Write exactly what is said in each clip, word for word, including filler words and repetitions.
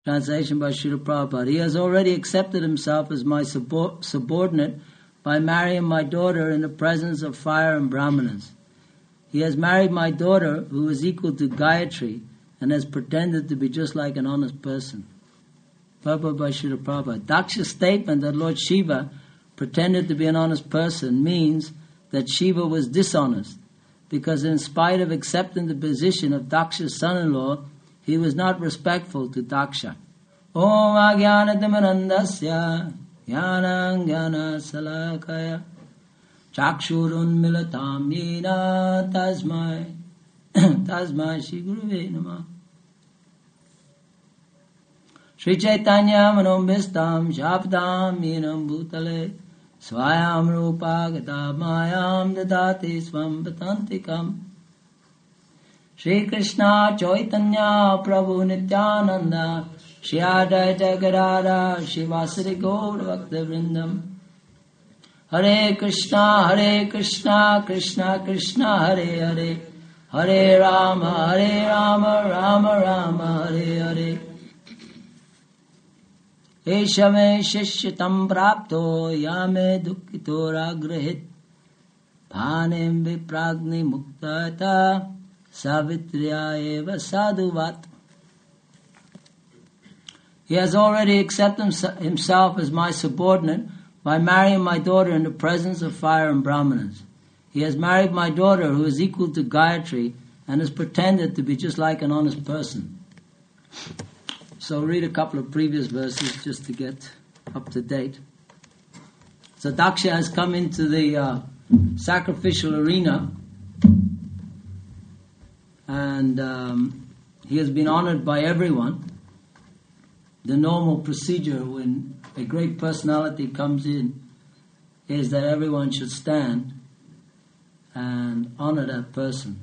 Translation by Srila Prabhupada. He has already accepted himself as my subor- subordinate by marrying my daughter in the presence of fire and brahmanas. He has married my daughter, who is equal to Gayatri, and has pretended to be just like an honest person. Prabhupada by Srila Prabhupada. Daksha's statement that Lord Shiva pretended to be an honest person means that Shiva was dishonest, because in spite of accepting the position of Daksha's son-in-law, he was not respectful to Daksha. Om agyanatamandasya jnanam jnana salakaya chakshurun milatam yena tasmai tasmai Shri Guruve Namah. Shri Chaitanya manombistam shabdam yenam bhutale swayam rupa gata mayam dadati svam patantikam. Shri Krishna Chaitanya Prabhu Nityananda Shri Advaita Gadadhar Shivasari Gaur Bhakta Vrindam. Hare Krishna Hare Krishna Krishna Krishna Hare Hare Hare Rama Hare Rama Rama Rama Hare Hare. Eshame Shishyatam Prapto Yame Dukkito Ragrahit Bhanem Vipragni Muktata Savitriya eva sadhuvat. He has already accepted himself as my subordinate by marrying my daughter in the presence of fire and brahmanas. He has married my daughter, who is equal to Gayatri, and has pretended to be just like an honest person. So read a couple of previous verses just to get up to date. So Daksha has come into the uh, sacrificial arena, and um, he has been honored by everyone. The normal procedure when a great personality comes in is that everyone should stand and honor that person.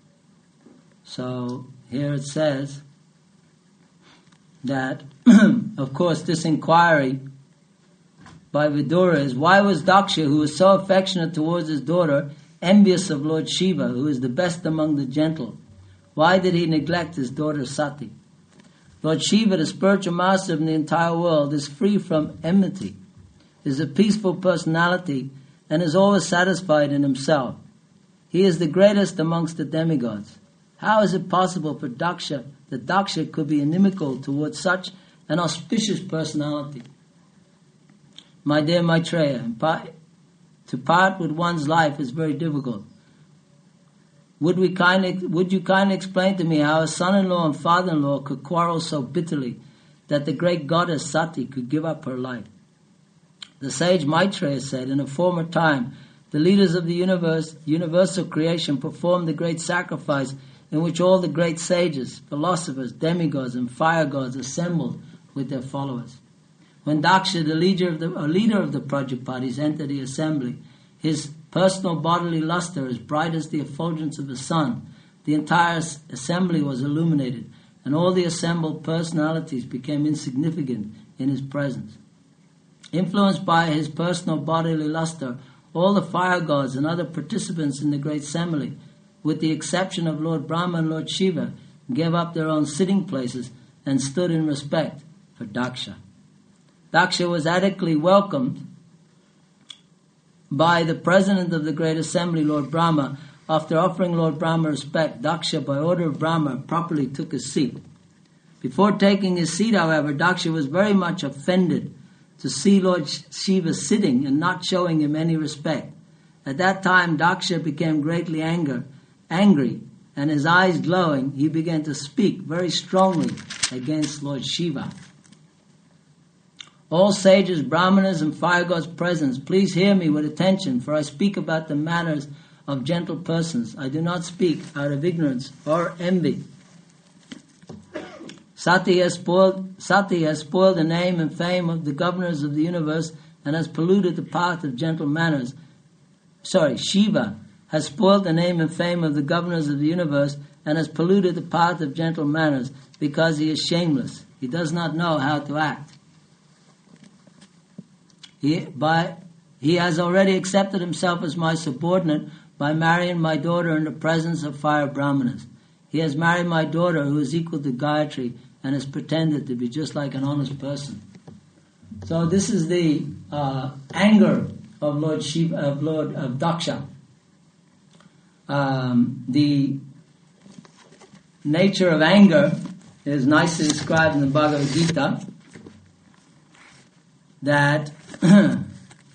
So here it says that, of course, this inquiry by Vidura is, why was Daksha, who was so affectionate towards his daughter, envious of Lord Shiva, who is the best among the gentle? Why did he neglect his daughter Sati? Lord Shiva, the spiritual master of the entire world, is free from enmity, is a peaceful personality, and is always satisfied in himself. He is the greatest amongst the demigods. How is it possible for Daksha, that Daksha could be inimical towards such an auspicious personality? My dear Maitreya, to part with one's life is very difficult. Would we kindly, would you kindly explain to me how a son-in-law and father-in-law could quarrel so bitterly that the great goddess Sati could give up her life? The sage Maitreya said, in a former time, the leaders of the universe, universal creation performed the great sacrifice in which all the great sages, philosophers, demigods, and fire gods assembled with their followers. When Daksha, the leader of the, uh, leader of the Prajapatis, entered the assembly, his personal bodily luster as bright as the effulgence of the sun, the entire assembly was illuminated, and all the assembled personalities became insignificant in his presence. Influenced by his personal bodily luster, all the fire gods and other participants in the great assembly, with the exception of Lord Brahma and Lord Shiva, gave up their own sitting places and stood in respect for Daksha. Daksha was adequately welcomed by the president of the great assembly, Lord Brahma. After offering Lord Brahma respect, Daksha, by order of Brahma, properly took his seat. Before taking his seat, however, Daksha was very much offended to see Lord Shiva sitting and not showing him any respect. At that time, Daksha became greatly anger, angry, and his eyes glowing, he began to speak very strongly against Lord Shiva. All sages, brahmanas, and fire gods present, please hear me with attention, for I speak about the manners of gentle persons. I do not speak out of ignorance or envy. Sati has spoiled, Sati has spoiled the name and fame of the governors of the universe and has polluted the path of gentle manners. Sorry, Shiva has spoiled the name and fame of the governors of the universe and has polluted the path of gentle manners because he is shameless. He does not know how to act. He, by, he has already accepted himself as my subordinate by marrying my daughter in the presence of fire brahmanas. He has married my daughter, who is equal to Gayatri, and has pretended to be just like an honest person. So this is the uh, anger of Lord Shiva, of Lord of Daksha. Um, the nature of anger is nicely described in the Bhagavad Gita. That hmm.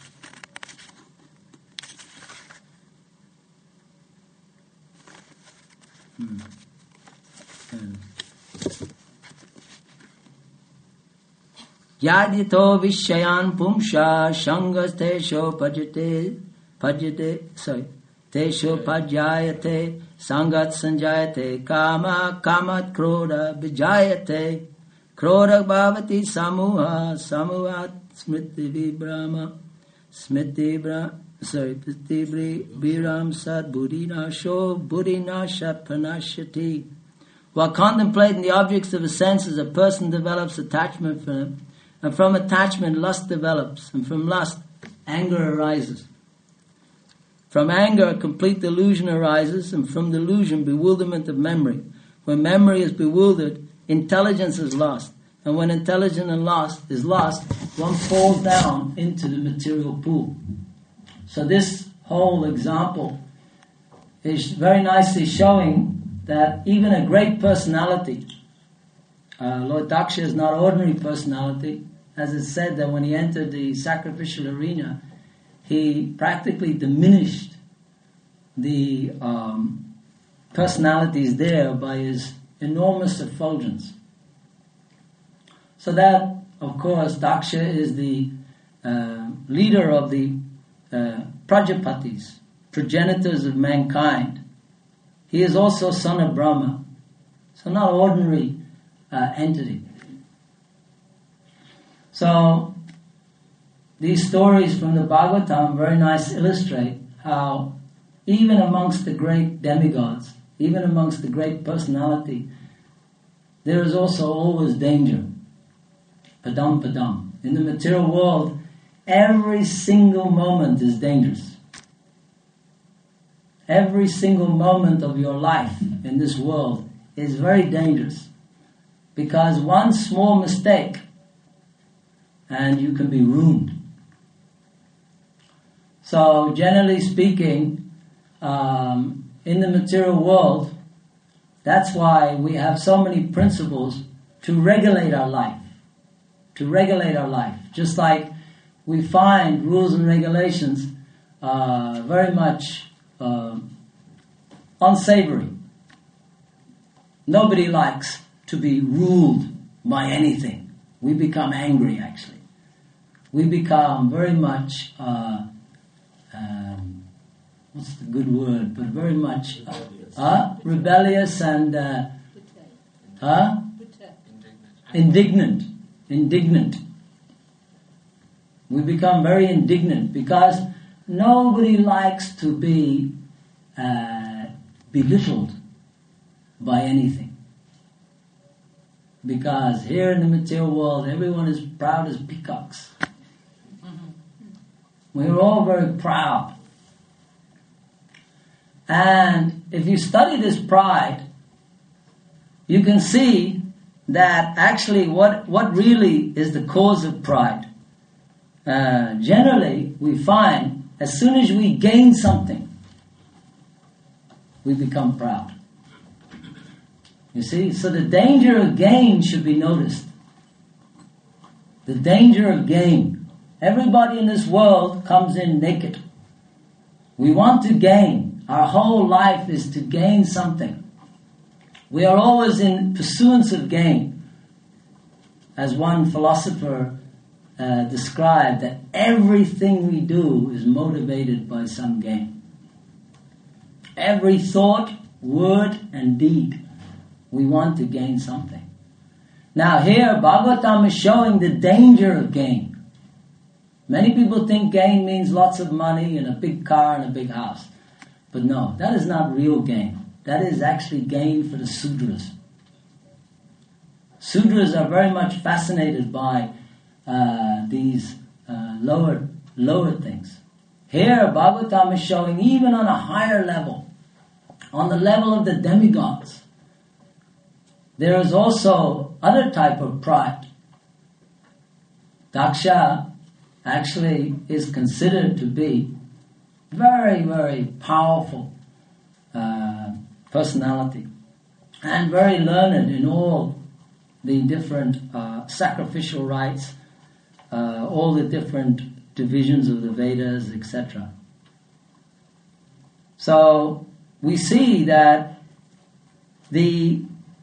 Yadito Vishayan Pumsha Shangas Tesho Pajate Pajate sorry Tesho Pajayate Sangat Sanjayate Kama Kamat Kroda Vijayate Kroda Bhavati Samuha Samuhat Smriti Vibrama Smriti Bra sorry Smriti Viram Sad Buddhina Sho Buddhina Shat Pranashati. While contemplating the objects of the senses, a person develops attachment for them. And from attachment, lust develops. And from lust, anger arises. From anger, a complete delusion arises. And from delusion, bewilderment of memory. When memory is bewildered, intelligence is lost. And when intelligence and lost is lost, one falls down into the material pool. So this whole example is very nicely showing that even a great personality, Uh, Lord Daksha is not ordinary personality. As it's said that when he entered the sacrificial arena, he practically diminished the um, personalities there by his enormous effulgence. So that, of course, Daksha is the uh, leader of the uh, Prajapatis, progenitors of mankind. He is also son of Brahma. So not ordinary Uh, entity. So these stories from the Bhagavatam very nice illustrate how even amongst the great demigods, even amongst the great personality, there is also always danger. Padam padam. In the material world, every single moment is dangerous. Every single moment of your life in this world is very dangerous. Because one small mistake and you can be ruined. So generally speaking, um, in the material world, that's why we have so many principles to regulate our life. To regulate our life. Just like we find rules and regulations uh, very much uh, unsavory. Nobody likes to be ruled by anything. We become angry, actually. We become very much, uh, um, what's the good word, but very much uh, uh, rebellious and uh, uh, indignant. Indignant. We become very indignant because nobody likes to be uh, belittled by anything. Because here in the material world, everyone is proud as peacocks. Mm-hmm. We're all very proud. And if you study this pride, you can see that actually what, what really is the cause of pride. Uh, generally, we find as soon as we gain something, we become proud. You see, so the danger of gain should be noticed. The danger of gain. Everybody in this world comes in naked. We want to gain. Our whole life is to gain something. We are always in pursuance of gain. As one philosopher uh, described, that everything we do is motivated by some gain. Every thought, word, and deed. We want to gain something. Now here, Bhagavatam is showing the danger of gain. Many people think gain means lots of money and a big car and a big house. But no, that is not real gain. That is actually gain for the Sudras. Sudras are very much fascinated by uh, these uh, lower, lower things. Here, Bhagavatam is showing even on a higher level, on the level of the demigods, there is also other type of pride. Daksha actually is considered to be very, very powerful uh, personality and very learned in all the different uh, sacrificial rites, uh, all the different divisions of the Vedas, et cetera. So we see that the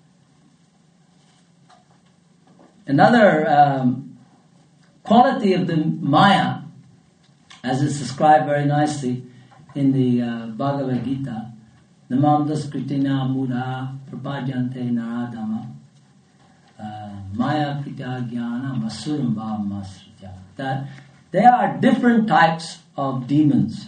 another um, quality of the Maya, as is described very nicely in the uh, Bhagavad Gita, Namam Daskritina Mudha Prapajante Naradama Maya Pita Jnana Masuramba Masrita. That there are different types of demons.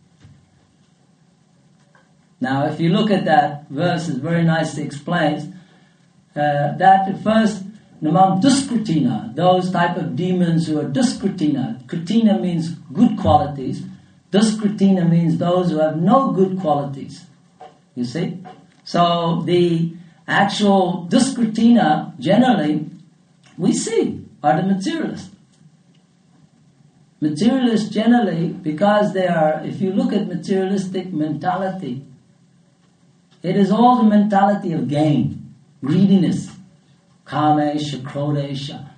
Now, if you look at that verse, it very nicely explains uh, that at first, Namam Duskritina, those type of demons who are Duskritina. Kritina means good qualities. Duskritina means those who have no good qualities. You see? So the actual Duskritina, generally, we see, are the materialists. Materialists generally, because they are, if you look at materialistic mentality, it is all the mentality of gain, greediness, kamesha, krodesha,